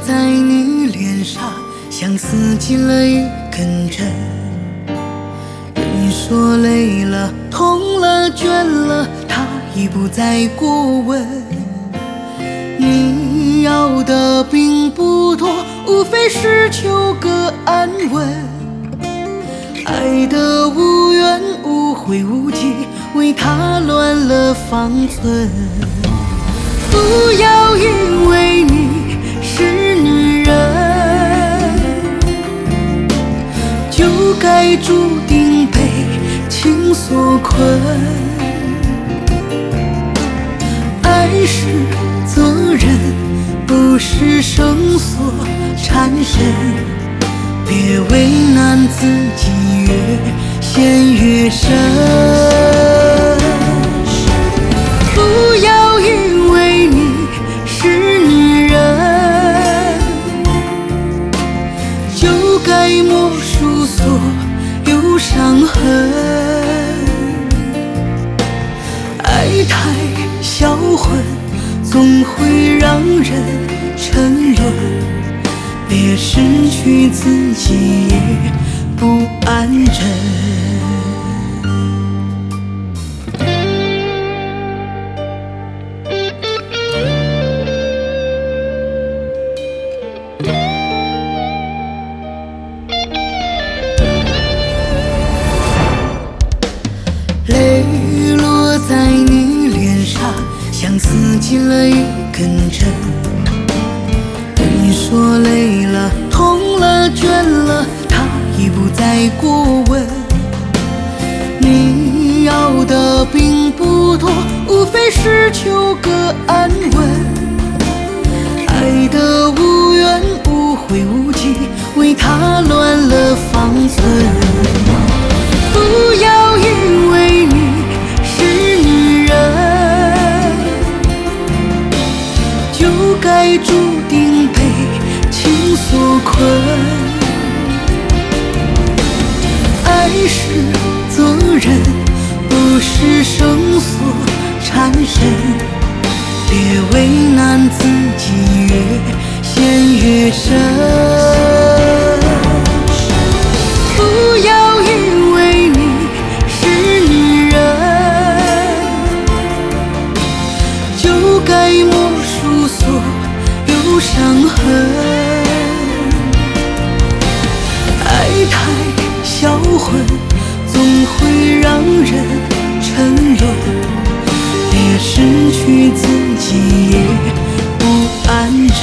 在你脸上，像撕进了一根针。人说累了、痛了、倦了，他已不再过问。你要的并不多，无非是求个安稳。爱得无缘无悔无际，为他乱了方寸。不要因为你是女人，就该注定被情所困。爱是责任，不是绳索缠身。别为难自己，越陷越深。不要因为你是女人，就该默数所有伤痕。爱太销魂，总会让人沉沦。别失去自己，也不安枕。泪落在你脸上，像撕进了一根针。你说累了、痛了、倦了，他已不再过问。你要的并不多，无非是求个安稳。爱得无缘无悔无际，为他乱了方寸。不要因为你是女人，就该注定被情所困。爱是责任，不是绳索缠身。别为难自己，越陷越深。不要因为你是女人，就该默数所有伤痕。爱太销魂，总会让人沉沦。别失去自己，也不安枕。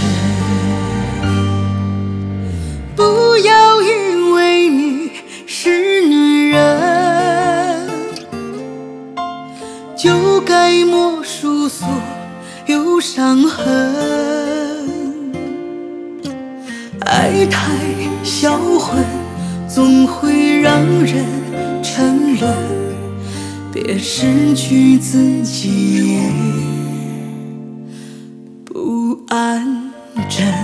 不要因为你是女人，就该默数所有伤痕。爱太销魂，总会让人沉沦。别失去自己，也不安枕。